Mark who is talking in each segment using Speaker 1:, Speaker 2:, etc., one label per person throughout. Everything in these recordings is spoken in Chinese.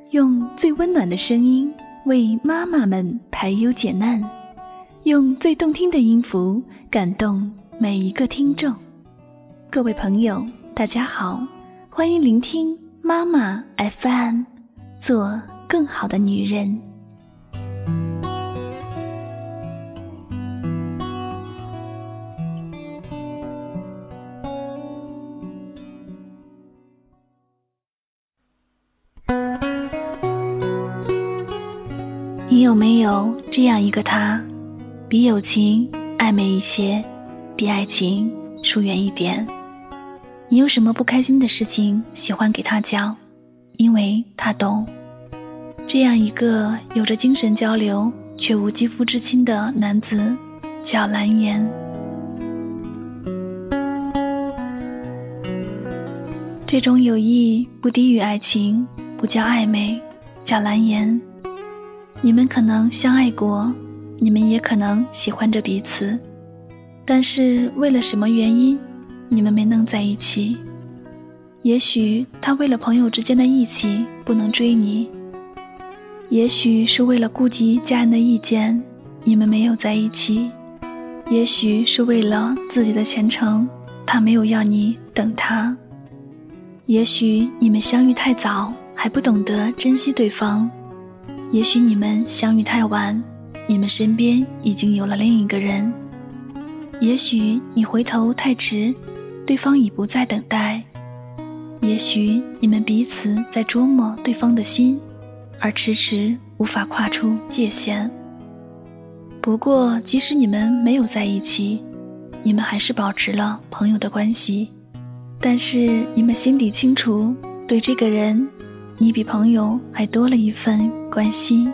Speaker 1: 用最温暖的声音为妈妈们排忧解难，用最动听的音符感动每一个听众。各位朋友，大家好，欢迎聆听妈妈 FM， 做更好的女人。你有没有这样一个他，比友情暧昧一些，比爱情疏远一点？你有什么不开心的事情喜欢给他讲，因为他懂。这样一个有着精神交流却无肌肤之亲的男子叫蓝颜。这种友谊不低于爱情，不叫暧昧，叫蓝颜。你们可能相爱过，你们也可能喜欢着彼此，但是为了什么原因你们没能在一起？也许他为了朋友之间的义气不能追你，也许是为了顾及家人的意见你们没有在一起，也许是为了自己的前程他没有要你等他，也许你们相遇太早还不懂得珍惜对方，也许你们相遇太晚，你们身边已经有了另一个人，也许你回头太迟，对方已不再等待，也许你们彼此在琢磨对方的心，而迟迟无法跨出界限。不过即使你们没有在一起，你们还是保持了朋友的关系，但是你们心底清楚，对这个人你比朋友还多了一份关心。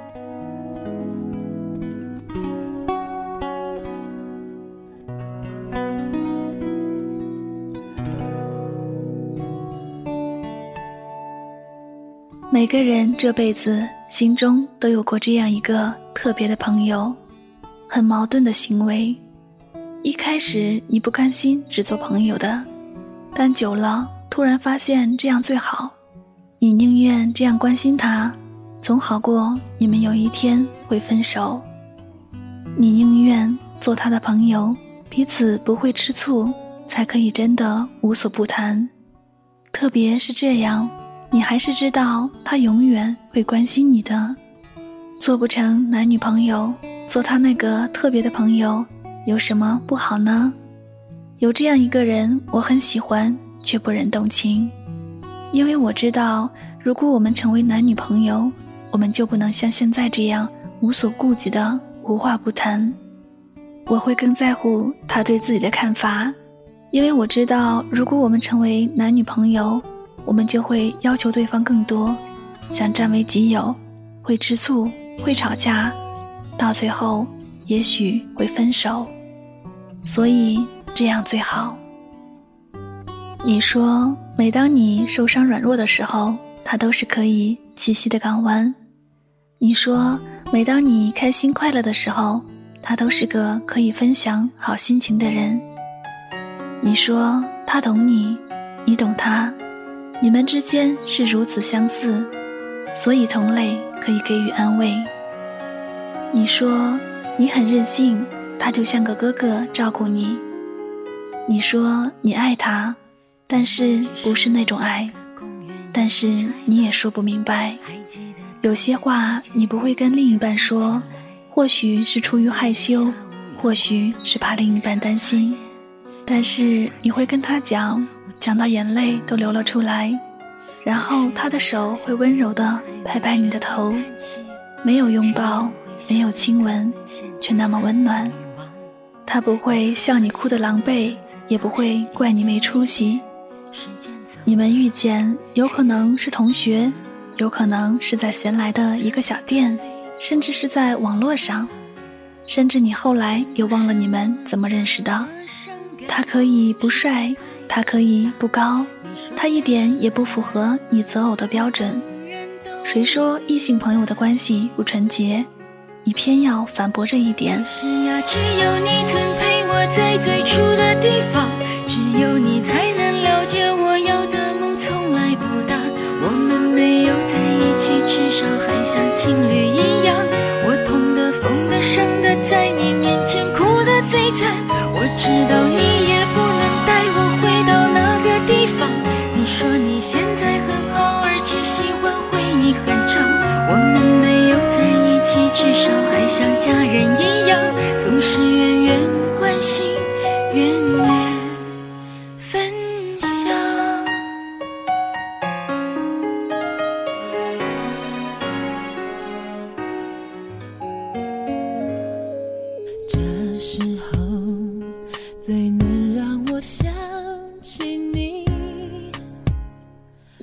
Speaker 1: 每个人这辈子心中都有过这样一个特别的朋友，很矛盾的行为。一开始你不甘心只做朋友的，但久了突然发现这样最好，你宁愿这样关心他，总好过你们有一天会分手。你宁愿做他的朋友，彼此不会吃醋，才可以真的无所不谈。特别是这样，你还是知道他永远会关心你的。做不成男女朋友，做他那个特别的朋友有什么不好呢？有这样一个人我很喜欢，却不忍动情，因为我知道如果我们成为男女朋友，我们就不能像现在这样无所顾忌的无话不谈。我会更在乎他对自己的看法，因为我知道如果我们成为男女朋友，我们就会要求对方更多，想占为己有，会吃醋，会吵架，到最后也许会分手。所以这样最好。你说每当你受伤软弱的时候，他都是可以栖息的港湾。你说每当你开心快乐的时候，他都是个可以分享好心情的人。你说他懂你，你懂他，你们之间是如此相似，所以同类可以给予安慰。你说你很任性，他就像个哥哥照顾你。你说你爱他，但是不是那种爱，但是你也说不明白。有些话你不会跟另一半说，或许是出于害羞，或许是怕另一半担心，但是你会跟他讲，讲到眼泪都流了出来，然后他的手会温柔地拍拍你的头，没有拥抱，没有亲吻，却那么温暖。他不会笑你哭得狼狈，也不会怪你没出息。你们遇见有可能是同学，有可能是在闲来的一个小店，甚至是在网络上，甚至你后来又忘了你们怎么认识的。他可以不帅，他可以不高，他一点也不符合你择偶的标准。谁说异性朋友的关系不纯洁？你偏要反驳这一点。
Speaker 2: 是呀，只有你曾陪我在最初的地方，只有你才能了解我要的梦从来不大。我们没有在一起，只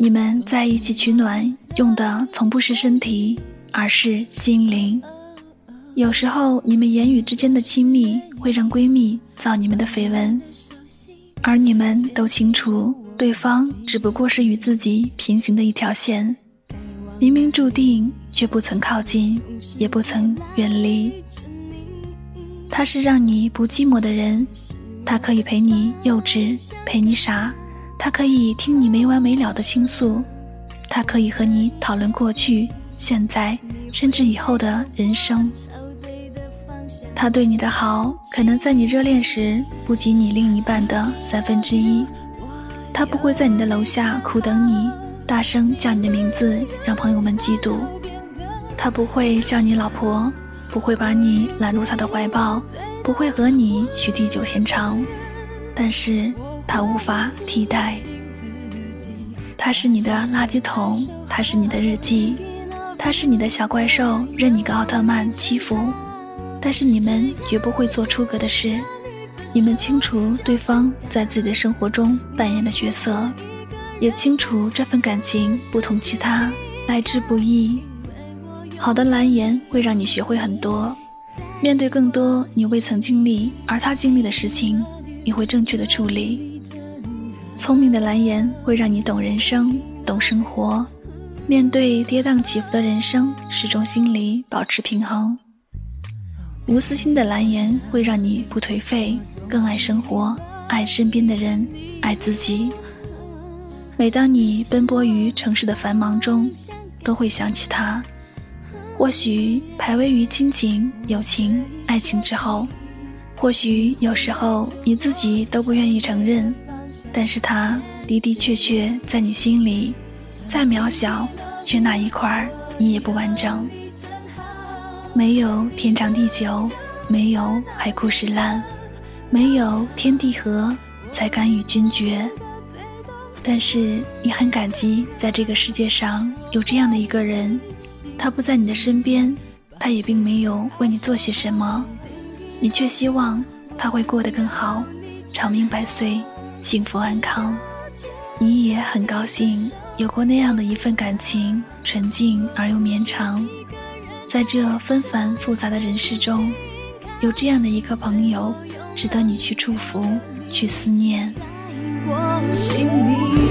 Speaker 1: 你们在一起取暖，用的从不是身体，而是心灵。有时候你们言语之间的亲密会让闺蜜造你们的绯闻，而你们都清楚对方只不过是与自己平行的一条线，明明注定却不曾靠近，也不曾远离。他是让你不寂寞的人，他可以陪你幼稚，陪你傻，他可以听你没完没了的倾诉，他可以和你讨论过去、现在，甚至以后的人生。他对你的好，可能在你热恋时不及你另一半的1/3。他不会在你的楼下苦等你，大声叫你的名字，让朋友们嫉妒。他不会叫你老婆，不会把你揽入他的怀抱，不会和你去地久天长，但是他无法替代。他是你的垃圾桶，他是你的日记，他是你的小怪兽，任你个奥特曼欺负。但是你们绝不会做出格的事，你们清楚对方在自己的生活中扮演的角色，也清楚这份感情不同其他，来之不易。好的蓝颜会让你学会很多，面对更多你未曾经历而他经历的事情，你会正确的处理。聪明的蓝颜会让你懂人生，懂生活，面对跌宕起伏的人生，始终心里保持平衡。无私心的蓝颜会让你不颓废，更爱生活，爱身边的人，爱自己。每当你奔波于城市的繁忙中，都会想起他。或许排位于亲情、友情、爱情之后，或许有时候你自己都不愿意承认，但是他的的确确在你心里，再渺小，却那一块你也不完整。没有天长地久，没有海枯石烂，没有天地合，才甘与君绝。但是你很感激在这个世界上有这样的一个人，他不在你的身边，他也并没有为你做些什么，你却希望他会过得更好，长命百岁，幸福安康。你也很高兴有过那样的一份感情，纯净而又绵长。在这纷繁复杂的人世中，有这样的一个朋友，值得你去祝福，去思念。
Speaker 2: 我心里，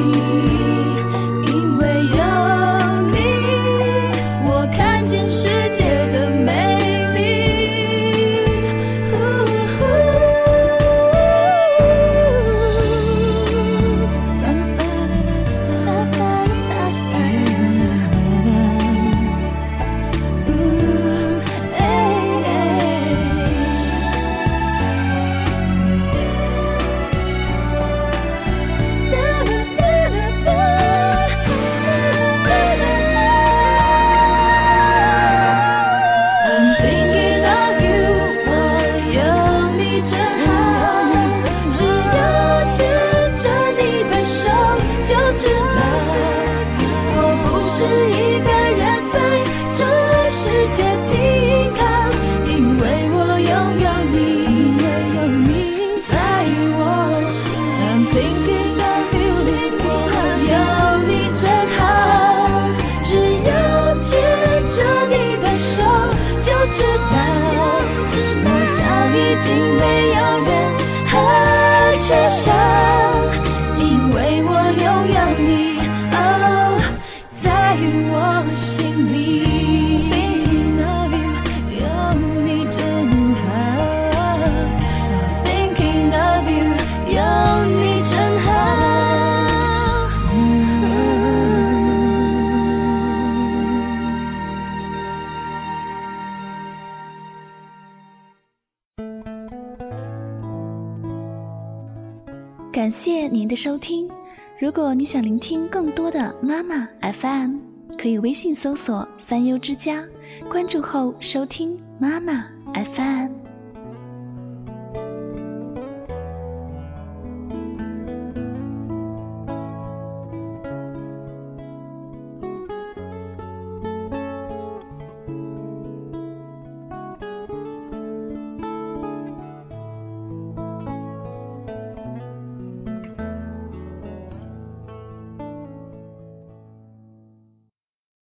Speaker 2: 因为有你，我看见世界的美丽。
Speaker 1: 感谢您的收听。如果你想聆听更多的妈妈 FM， 可以微信搜索3优之家，关注后收听妈妈 FM。